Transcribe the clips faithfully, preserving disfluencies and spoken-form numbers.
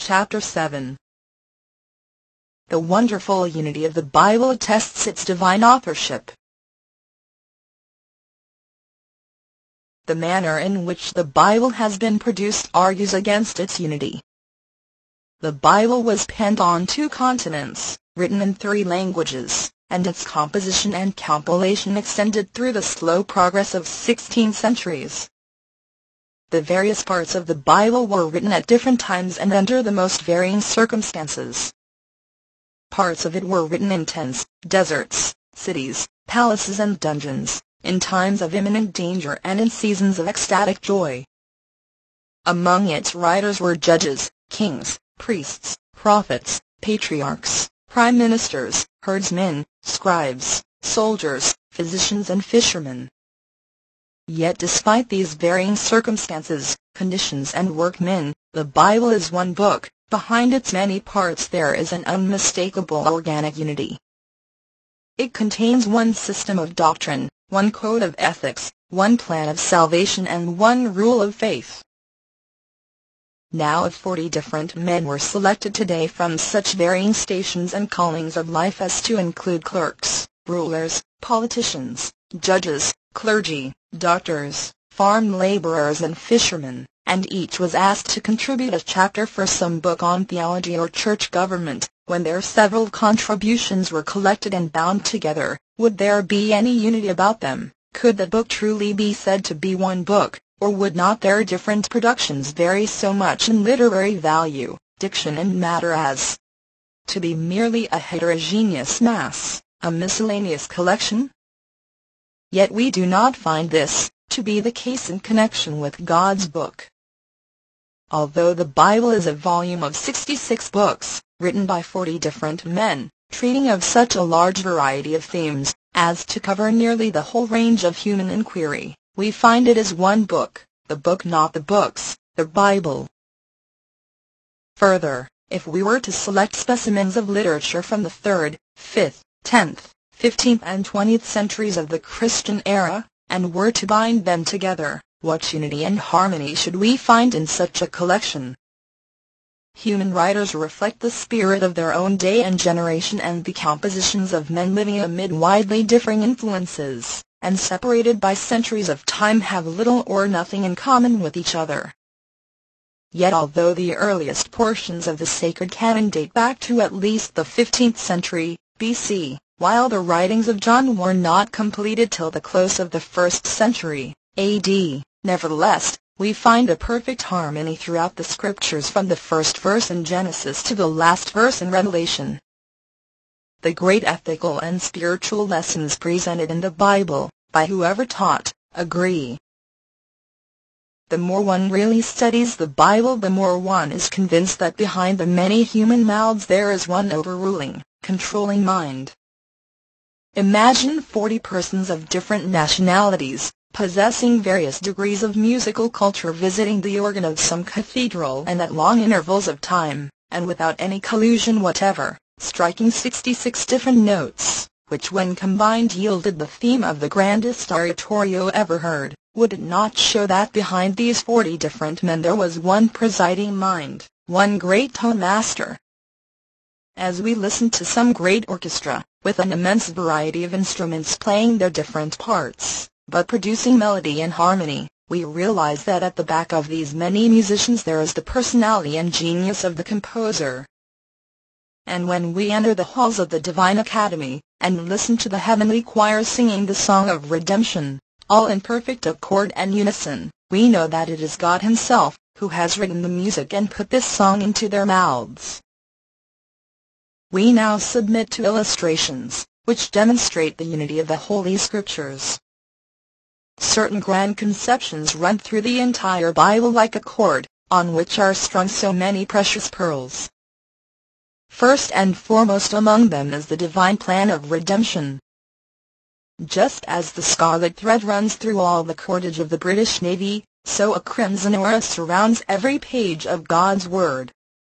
Chapter seven. The wonderful unity of the Bible attests its divine authorship. The manner in which the Bible has been produced argues against its unity. The Bible was penned on two continents, written in three languages, and its composition and compilation extended through the slow progress of sixteen centuries. The various parts of the Bible were written at different times and under the most varying circumstances. Parts of it were written in tents, deserts, cities, palaces and dungeons, in times of imminent danger and in seasons of ecstatic joy. Among its writers were judges, kings, priests, prophets, patriarchs, prime ministers, herdsmen, scribes, soldiers, physicians and fishermen. Yet despite these varying circumstances, conditions and workmen, the Bible is one book. Behind its many parts there is an unmistakable organic unity. It contains one system of doctrine, one code of ethics, one plan of salvation and one rule of faith. Now if forty different men were selected today from such varying stations and callings of life as to include clerks, rulers, politicians, judges, clergy, doctors, farm laborers and fishermen, and each was asked to contribute a chapter for some book on theology or church government, when their several contributions were collected and bound together, would there be any unity about them? Could the book truly be said to be one book, or would not their different productions vary so much in literary value, diction and matter as to be merely a heterogeneous mass, a miscellaneous collection? Yet we do not find this to be the case in connection with God's book. Although the Bible is a volume of sixty-six books, written by forty different men, treating of such a large variety of themes, as to cover nearly the whole range of human inquiry, we find it is one book, the book not the books, the Bible. Further, if we were to select specimens of literature from the third, fifth, tenth, fifteenth and twentieth centuries of the Christian era, and were to bind them together, what unity and harmony should we find in such a collection? Human writers reflect the spirit of their own day and generation, and the compositions of men living amid widely differing influences, and separated by centuries of time, have little or nothing in common with each other. Yet although the earliest portions of the sacred canon date back to at least the fifteenth century, B C, while the writings of John were not completed till the close of the first century, A D, nevertheless, we find a perfect harmony throughout the Scriptures from the first verse in Genesis to the last verse in Revelation. The great ethical and spiritual lessons presented in the Bible, by whoever taught, agree. The more one really studies the Bible, the more one is convinced that behind the many human mouths there is one overruling, controlling mind. Imagine forty persons of different nationalities, possessing various degrees of musical culture, visiting the organ of some cathedral and at long intervals of time, and without any collusion whatever, striking sixty-six different notes, which when combined yielded the theme of the grandest oratorio ever heard. Would it not show that behind these forty different men there was one presiding mind, one great tone master? As we listen to some great orchestra, with an immense variety of instruments playing their different parts, but producing melody and harmony, we realize that at the back of these many musicians there is the personality and genius of the composer. And when we enter the halls of the Divine Academy, and listen to the heavenly choirs singing the song of redemption, all in perfect accord and unison, we know that it is God Himself who has written the music and put this song into their mouths. We now submit to illustrations, which demonstrate the unity of the Holy Scriptures. Certain grand conceptions run through the entire Bible like a cord, on which are strung so many precious pearls. First and foremost among them is the divine plan of redemption. Just as the scarlet thread runs through all the cordage of the British Navy, so a crimson aura surrounds every page of God's Word.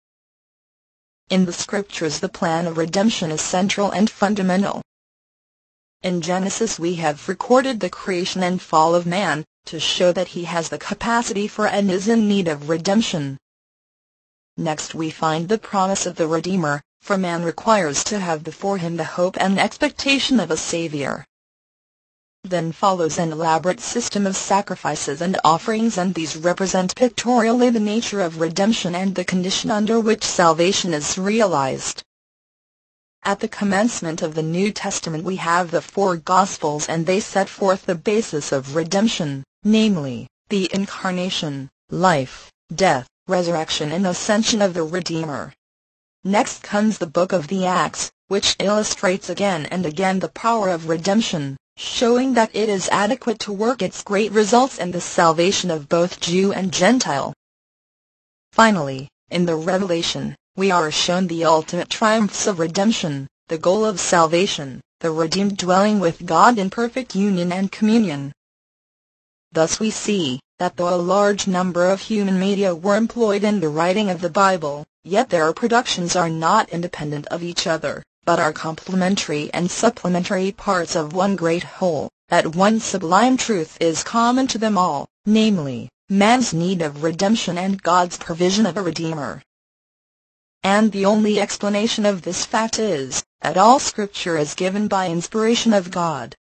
In the Scriptures the plan of redemption is central and fundamental. In Genesis we have recorded the creation and fall of man, to show that he has the capacity for and is in need of redemption. Next we find the promise of the Redeemer, for man requires to have before him the hope and expectation of a Savior. Then follows an elaborate system of sacrifices and offerings, and these represent pictorially the nature of redemption and the condition under which salvation is realized. At the commencement of the New Testament we have the four Gospels, and they set forth the basis of redemption, namely, the incarnation, life, death, resurrection and ascension of the Redeemer. Next comes the book of the Acts, which illustrates again and again the power of redemption, showing that it is adequate to work its great results in the salvation of both Jew and Gentile. Finally, in the Revelation, we are shown the ultimate triumphs of redemption, the goal of salvation, the redeemed dwelling with God in perfect union and communion. Thus we see that though a large number of human media were employed in the writing of the Bible, yet their productions are not independent of each other, but are complementary and supplementary parts of one great whole. That one sublime truth is common to them all, namely, man's need of redemption and God's provision of a Redeemer. And the only explanation of this fact is, that all Scripture is given by inspiration of God.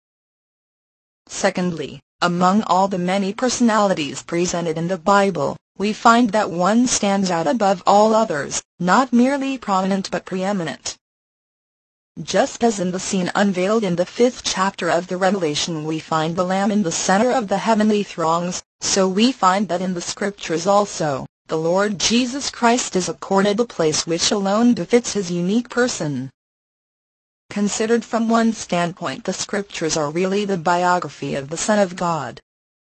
Secondly, among all the many personalities presented in the Bible, we find that one stands out above all others, not merely prominent but preeminent. Just as in the scene unveiled in the fifth chapter of the Revelation we find the Lamb in the center of the heavenly throngs, so we find that in the Scriptures also, the Lord Jesus Christ is accorded the place which alone befits his unique person. Considered from one standpoint, the Scriptures are really the biography of the Son of God.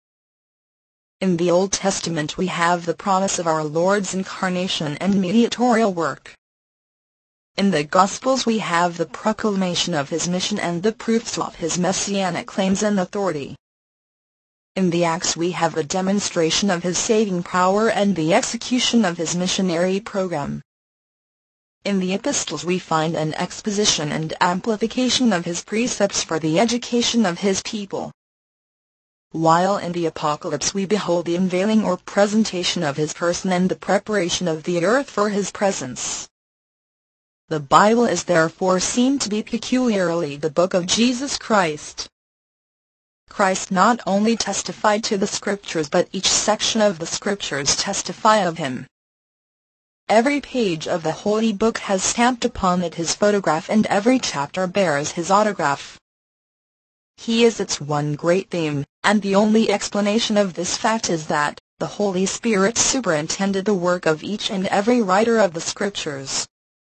In the Old Testament we have the promise of our Lord's incarnation and mediatorial work. In the Gospels we have the proclamation of his mission and the proofs of his messianic claims and authority. In the Acts we have a demonstration of his saving power and the execution of his missionary program. In the Epistles we find an exposition and amplification of his precepts for the education of his people. While in the Apocalypse we behold the unveiling or presentation of his person and the preparation of the earth for his presence. The Bible is therefore seen to be peculiarly the book of Jesus Christ. Christ not only testified to the Scriptures, but each section of the Scriptures testify of him. Every page of the Holy Book has stamped upon it his photograph, and every chapter bears his autograph. He is its one great theme, and the only explanation of this fact is that the Holy Spirit superintended the work of each and every writer of the Scriptures.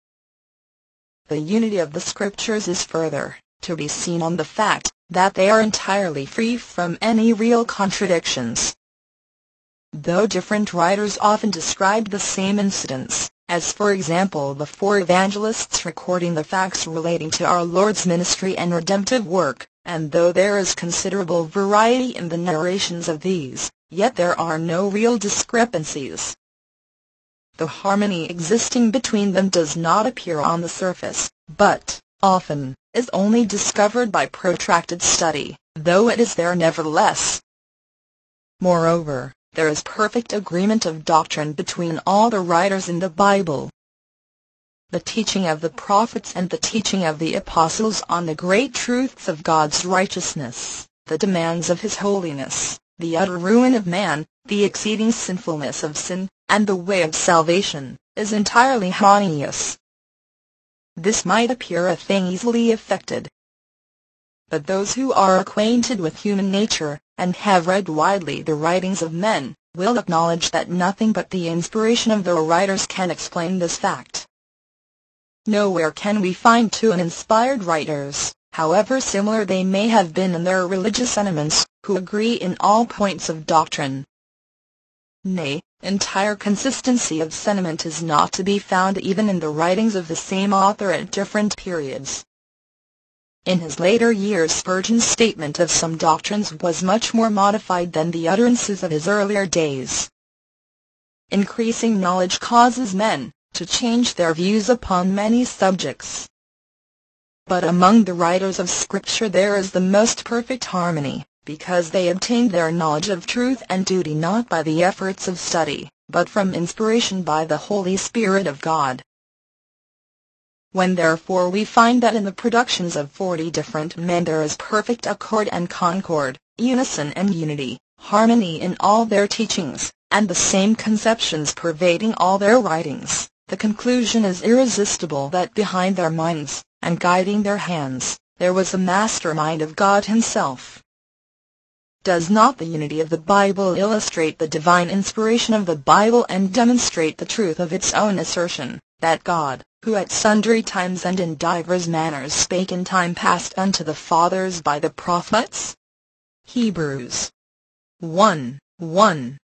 The unity of the Scriptures is further to be seen on the fact that they are entirely free from any real contradictions. Though different writers often describe the same incidents, as for example the four evangelists recording the facts relating to our Lord's ministry and redemptive work, and though there is considerable variety in the narrations of these, yet there are no real discrepancies. The harmony existing between them does not appear on the surface, but, often, is only discovered by protracted study, though it is there nevertheless. Moreover, there is perfect agreement of doctrine between all the writers in the Bible. The teaching of the prophets and the teaching of the apostles on the great truths of God's righteousness, the demands of his holiness, the utter ruin of man, the exceeding sinfulness of sin, and the way of salvation, is entirely harmonious. This might appear a thing easily effected. But those who are acquainted with human nature, and have read widely the writings of men, will acknowledge that nothing but the inspiration of the writers can explain this fact. Nowhere can we find two uninspired writers, however similar they may have been in their religious sentiments, who agree in all points of doctrine. Nay, entire consistency of sentiment is not to be found even in the writings of the same author at different periods. In his later years Spurgeon's statement of some doctrines was much more modified than the utterances of his earlier days. Increasing knowledge causes men to change their views upon many subjects. But among the writers of Scripture there is the most perfect harmony, because they obtained their knowledge of truth and duty not by the efforts of study, but from inspiration by the Holy Spirit of God. When therefore we find that in the productions of forty different men there is perfect accord and concord, unison and unity, harmony in all their teachings, and the same conceptions pervading all their writings, the conclusion is irresistible that behind their minds, and guiding their hands, there was the mastermind of God Himself. Does not the unity of the Bible illustrate the divine inspiration of the Bible and demonstrate the truth of its own assertion, that God, who at sundry times and in divers manners spake in time past unto the fathers by the prophets? Hebrews one, one